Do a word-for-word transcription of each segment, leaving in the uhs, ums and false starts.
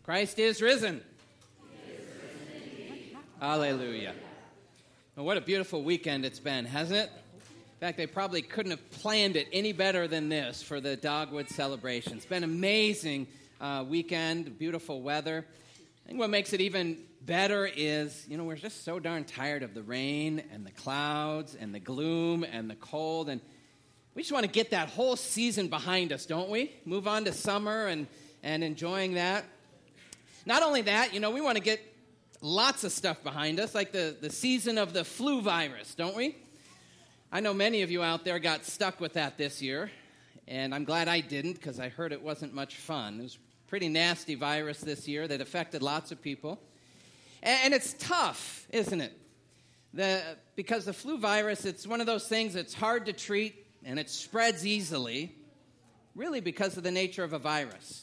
Christ is risen. Hallelujah. Well, what a beautiful weekend it's been, hasn't it? In fact, they probably couldn't have planned it any better than this for the Dogwood celebration. It's been an amazing uh, weekend, beautiful weather. I think what makes it even better is, you know, we're just so darn tired of the rain and the clouds and the gloom and the cold, and we just want to get that whole season behind us, don't we? Move on to summer and, and enjoying that. Not only that, you know, we want to get lots of stuff behind us, like the, the season of the flu virus, don't we? I know many of you out there got stuck with that this year, and I'm glad I didn't because I heard it wasn't much fun. It was a pretty nasty virus this year that affected lots of people. And, and it's tough, isn't it? The, because the flu virus, it's one of those things that's hard to treat, and it spreads easily, really because of the nature of a virus.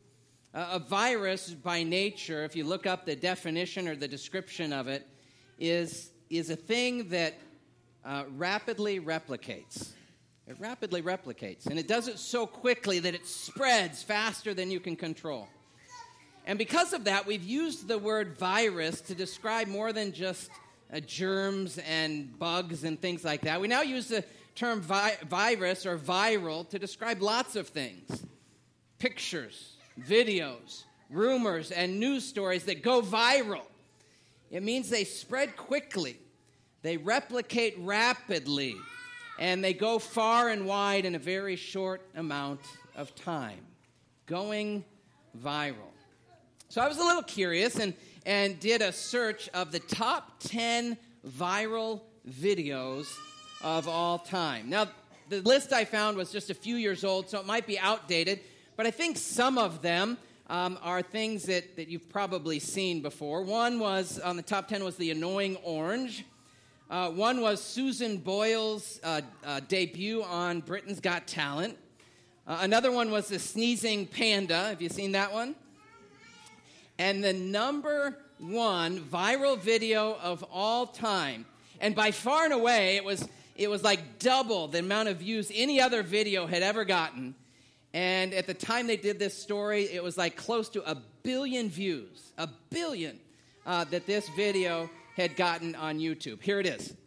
A virus, by nature, if you look up the definition or the description of it, is, is a thing that uh, rapidly replicates. It rapidly replicates, and it does it so quickly that it spreads faster than you can control. And because of that, we've used the word virus to describe more than just uh, germs and bugs and things like that. We now use the term vi- virus or viral to describe lots of things. Pictures, videos, rumors, and news stories that go viral. It means they spread quickly, they replicate rapidly, and they go far and wide in a very short amount of time. Going viral. So I was a little curious and, and did a search of the top ten viral videos of all time. Now, the list I found was just a few years old, so it might be outdated, but I think some of them um, are things that, that you've probably seen before. One was, on the top ten, was the annoying orange. Uh, one was Susan Boyle's uh, uh, debut on Britain's Got Talent. Uh, another one was the sneezing panda. Have you seen that one? And the number one viral video of all time, and by far and away, it was it was like double the amount of views any other video had ever gotten. And at the time they did this story, it was like close to a billion views, a billion, uh, that this video had gotten on YouTube. Here it is.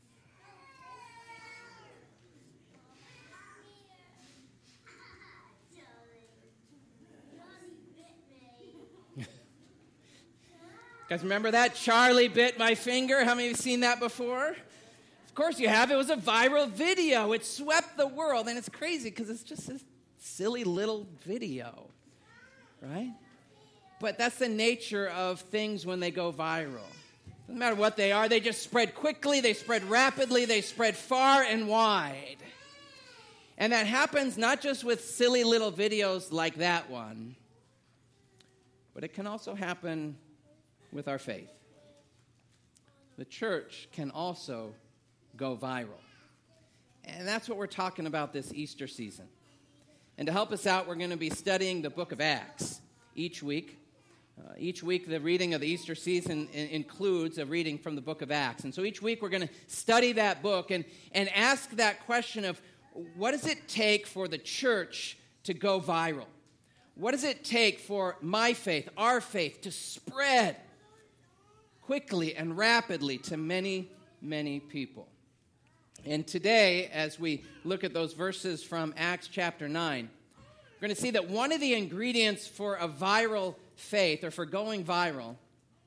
Guys, remember that? Charlie bit my finger. How many of you have seen that before? Of course you have. It was a viral video. It swept the world, and it's crazy because it's just this silly little video, right? But that's the nature of things when they go viral. Doesn't matter what they are, they just spread quickly, they spread rapidly, they spread far and wide. And that happens not just with silly little videos like that one, but it can also happen with our faith. The church can also go viral. And that's what we're talking about this Easter season. And to help us out, we're going to be studying the book of Acts each week. Uh, each week, the reading of the Easter season in- includes a reading from the book of Acts. And so each week, we're going to study that book and, and ask that question of, what does it take for the church to go viral? What does it take for my faith, our faith, to spread quickly and rapidly to many, many people? And today, as we look at those verses from Acts chapter nine, we're going to see that one of the ingredients for a viral faith, or for going viral,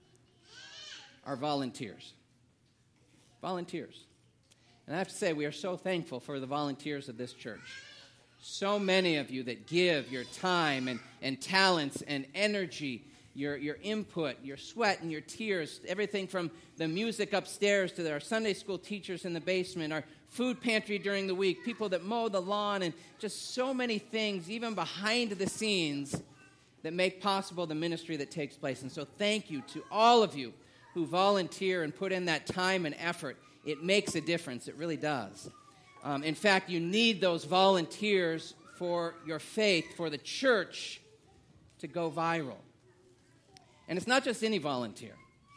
are volunteers. Volunteers. And I have to say, we are so thankful for the volunteers of this church. So many of you that give your time and, and talents and energy, your, your input, your sweat and your tears, everything from the music upstairs to our Sunday school teachers in the basement, our food pantry during the week, people that mow the lawn, and just so many things, even behind the scenes, that make possible the ministry that takes place. And so thank you to all of you who volunteer and put in that time and effort. It makes a difference. It really does. Um, in fact, you need those volunteers for your faith, for the church to go viral. And it's not just any volunteer.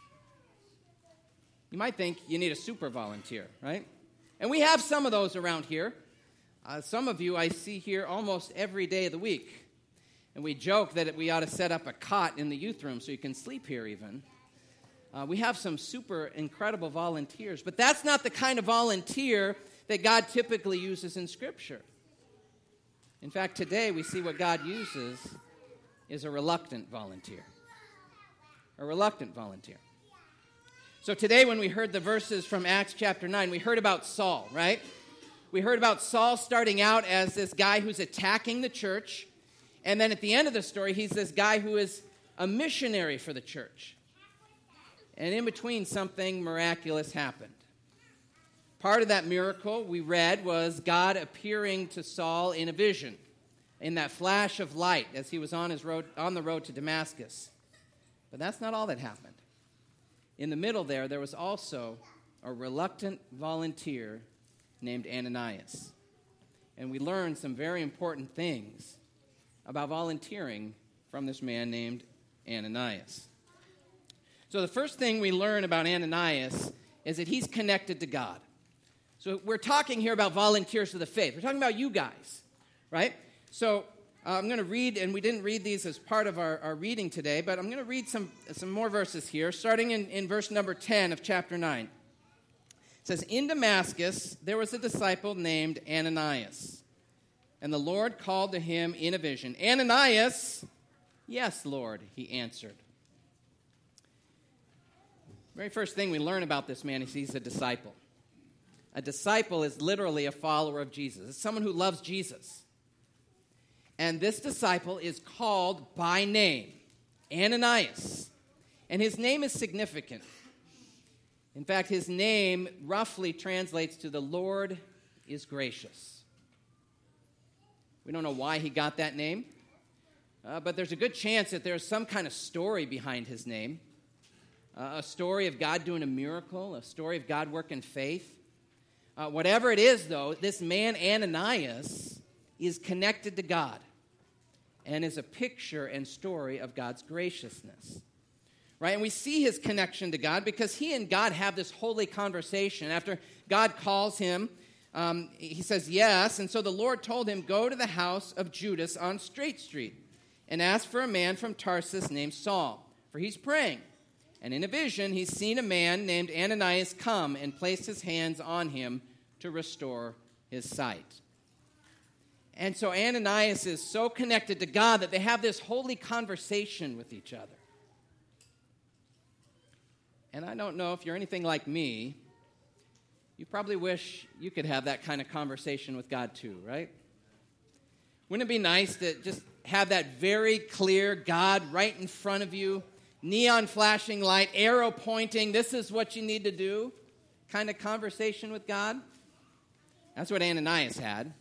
You might think you need a super volunteer, right? And we have some of those around here. Uh, some of you I see here almost every day of the week. And we joke that we ought to set up a cot in the youth room so you can sleep here even. Uh, we have some super incredible volunteers, but that's not the kind of volunteer that God typically uses in Scripture. In fact, today we see what God uses is a reluctant volunteer. A reluctant volunteer. So today when we heard the verses from Acts chapter nine, we heard about Saul, right? We heard about Saul starting out as this guy who's attacking the church, and then at the end of the story, he's this guy who is a missionary for the church. And in between, something miraculous happened. Part of that miracle we read was God appearing to Saul in a vision, in that flash of light as he was on his road, on the road to Damascus. But that's not all that happened. In the middle there, there was also a reluctant volunteer named Ananias. And we learned some very important things about volunteering from this man named Ananias. So the first thing we learn about Ananias is that he's connected to God. So we're talking here about volunteers for the faith. We're talking about you guys, right? So uh, I'm going to read, and we didn't read these as part of our, our reading today, but I'm going to read some, some more verses here, starting in, in verse number ten of chapter nine. It says, "In Damascus there was a disciple named Ananias, and the Lord called to him in a vision. 'Ananias?' 'Yes, Lord,' he answered." Very first thing we learn about this man is he's a disciple. A disciple is literally a follower of Jesus. It's someone who loves Jesus. And this disciple is called by name, Ananias. And his name is significant. In fact, his name roughly translates to "the Lord is gracious." We don't know why he got that name, uh, but there's a good chance that there's some kind of story behind his name. Uh, a story of God doing a miracle, a story of God working faith. Uh, whatever it is, though, this man Ananias is connected to God and is a picture and story of God's graciousness. Right? And we see his connection to God because he and God have this holy conversation. After God calls him, um, he says yes. And so the Lord told him, "Go to the house of Judas on Straight Street and ask for a man from Tarsus named Saul, for he's praying. And in a vision, he's seen a man named Ananias come and place his hands on him to restore his sight." And so Ananias is so connected to God that they have this holy conversation with each other. And I don't know if you're anything like me, you probably wish you could have that kind of conversation with God too, right? Wouldn't it be nice to just have that very clear God right in front of you, neon flashing light, arrow pointing, this is what you need to do, kind of conversation with God? That's what Ananias had.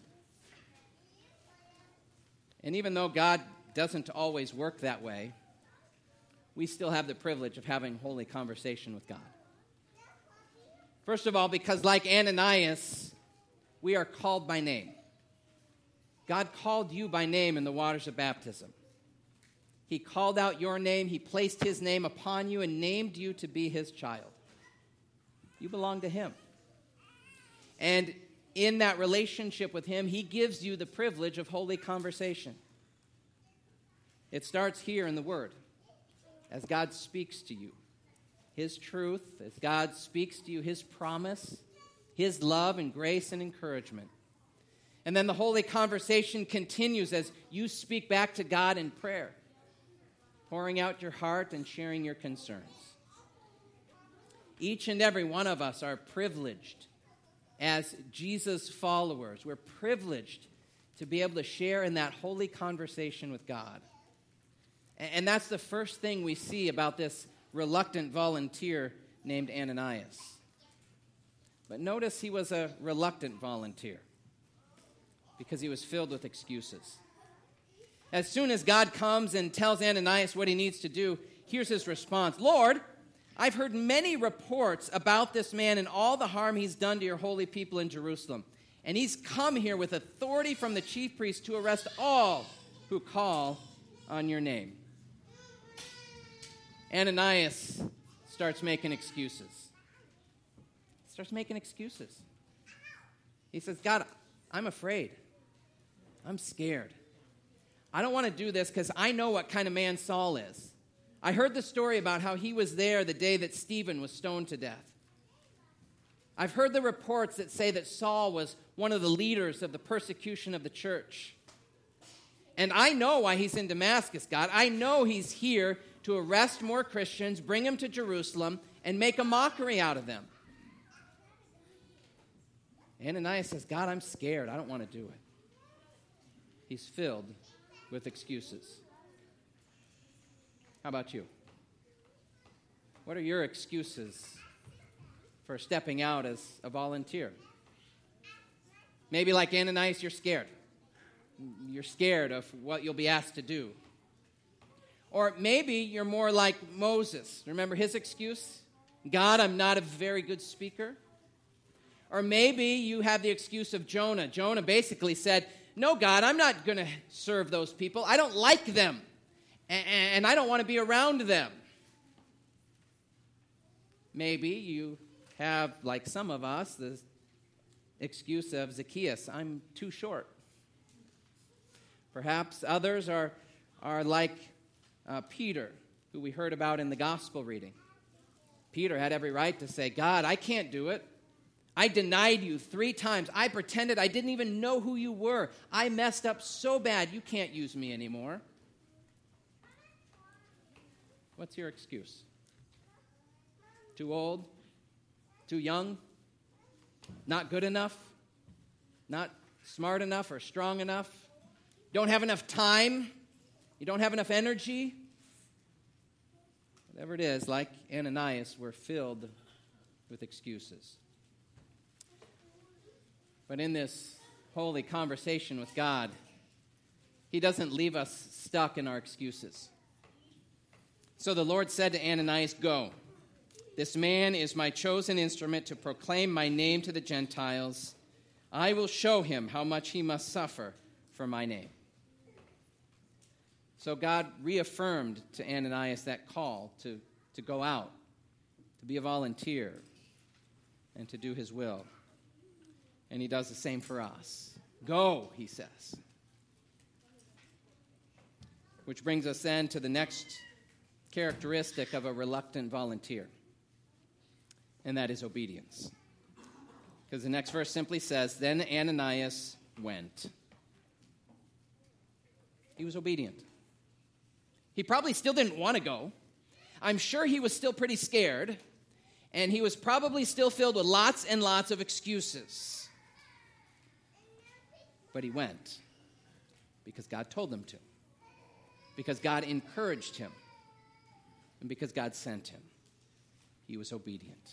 And even though God doesn't always work that way, we still have the privilege of having holy conversation with God. First of all, because like Ananias, we are called by name. God called you by name in the waters of baptism. He called out your name. He placed his name upon you and named you to be his child. You belong to him. And in that relationship with him, he gives you the privilege of holy conversation. It starts here in the Word, as God speaks to you. His truth, as God speaks to you, his promise, his love and grace and encouragement. And then the holy conversation continues as you speak back to God in prayer, pouring out your heart and sharing your concerns. Each and every one of us are privileged as Jesus followers. We're privileged to be able to share in that holy conversation with God. And that's the first thing we see about this reluctant volunteer named Ananias. But notice he was a reluctant volunteer because he was filled with excuses. As soon as God comes and tells Ananias what he needs to do, here's his response. "Lord, I've heard many reports about this man and all the harm he's done to your holy people in Jerusalem. And he's come here with authority from the chief priest to arrest all who call on your name." Ananias starts making excuses. Starts making excuses. He says, "God, I'm afraid. I'm scared. I don't want to do this because I know what kind of man Saul is. I heard the story about how he was there the day that Stephen was stoned to death. I've heard the reports that say that Saul was one of the leaders of the persecution of the church. And I know why he's in Damascus, God. I know he's here to arrest more Christians, bring them to Jerusalem, and make a mockery out of them. Ananias says, God, I'm scared. I don't want to do it. He's filled with excuses. How about you? What are your excuses for stepping out as a volunteer? Maybe like Ananias, you're scared. You're scared of what you'll be asked to do. Or maybe you're more like Moses. Remember his excuse? God, I'm not a very good speaker. Or maybe you have the excuse of Jonah. Jonah basically said, no, God, I'm not going to serve those people. I don't like them. And I don't want to be around them. Maybe you have, like some of us, the excuse of Zacchaeus, I'm too short. Perhaps others are, are like uh, Peter, who we heard about in the gospel reading. Peter had every right to say, God, I can't do it. I denied you three times. I pretended I didn't even know who you were. I messed up so bad, you can't use me anymore. What's your excuse? Too old? Too young? Not good enough? Not smart enough or strong enough? Don't have enough time? You don't have enough energy? Whatever it is, like Ananias, we're filled with excuses. But in this holy conversation with God, he doesn't leave us stuck in our excuses. So the Lord said to Ananias, go. This man is my chosen instrument to proclaim my name to the Gentiles. I will show him how much he must suffer for my name. So God reaffirmed to Ananias that call to, to go out, to be a volunteer, and to do his will. And he does the same for us. Go, he says. Which brings us then to the next characteristic of a reluctant volunteer, and that is obedience. Because the next verse simply says, then Ananias went. He was obedient. He probably still didn't want to go. I'm sure he was still pretty scared, and he was probably still filled with lots and lots of excuses. But he went because God told him to, because God encouraged him, and because God sent him. He was obedient.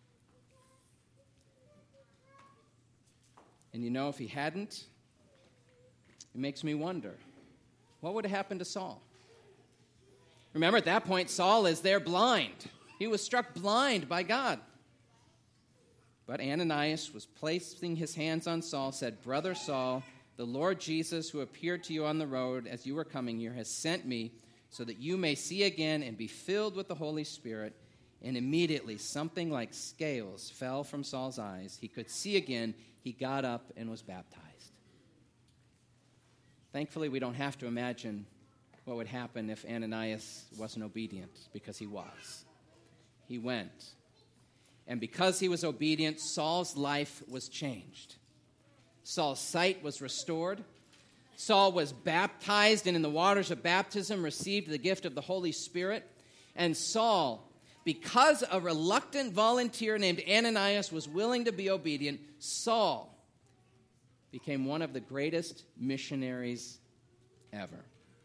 And you know, if he hadn't, it makes me wonder, what would have happened to Saul? Remember, at that point, Saul is there blind. He was struck blind by God. But Ananias was placing his hands on Saul, said, Brother Saul, the Lord Jesus, who appeared to you on the road as you were coming here, has sent me so that you may see again and be filled with the Holy Spirit. And immediately something like scales fell from Saul's eyes. He could see again. He got up and was baptized. Thankfully, we don't have to imagine what would happen if Ananias wasn't obedient, because he was. He went. And because he was obedient, Saul's life was changed. Saul's sight was restored. Saul was baptized, and in the waters of baptism received the gift of the Holy Spirit. And Saul, because a reluctant volunteer named Ananias was willing to be obedient, Saul became one of the greatest missionaries ever.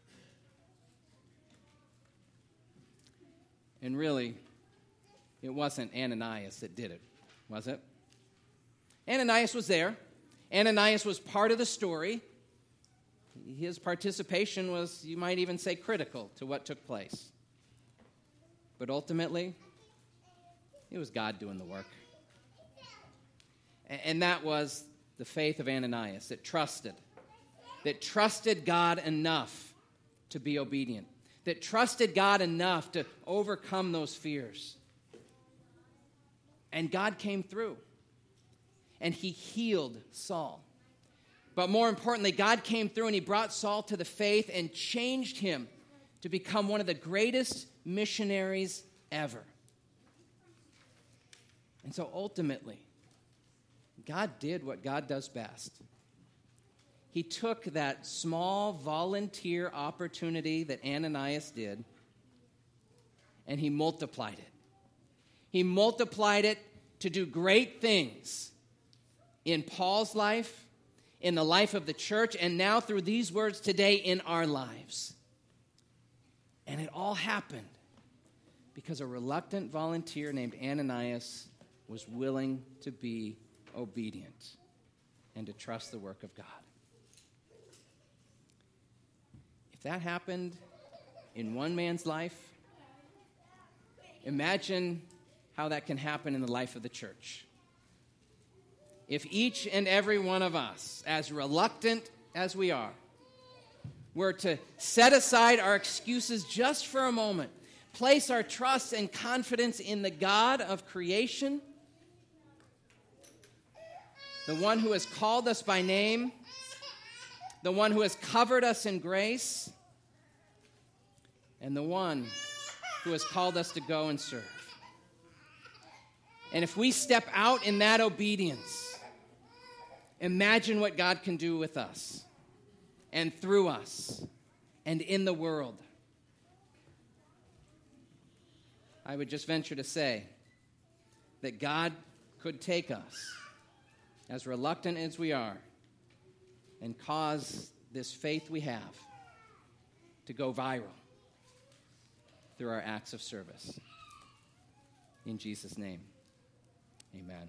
And really, it wasn't Ananias that did it, was it? Ananias was there. Ananias was part of the story. His participation was, you might even say, critical to what took place. But ultimately, it was God doing the work. And that was the faith of Ananias, that trusted, that trusted God enough to be obedient, that trusted God enough to overcome those fears. And God came through, and he healed Saul. But more importantly, God came through and he brought Saul to the faith and changed him to become one of the greatest missionaries ever. And so ultimately, God did what God does best. He took that small volunteer opportunity that Ananias did, and he multiplied it. He multiplied it to do great things in Paul's life, in the life of the church, and now through these words today in our lives. And it all happened because a reluctant volunteer named Ananias was willing to be obedient and to trust the work of God. If that happened in one man's life, imagine how that can happen in the life of the church. If each and every one of us, as reluctant as we are, were to set aside our excuses just for a moment, place our trust and confidence in the God of creation, the one who has called us by name, the one who has covered us in grace, and the one who has called us to go and serve. And if we step out in that obedience, imagine what God can do with us and through us and in the world. I would just venture to say that God could take us, as reluctant as we are, and cause this faith we have to go viral through our acts of service. In Jesus' name, amen.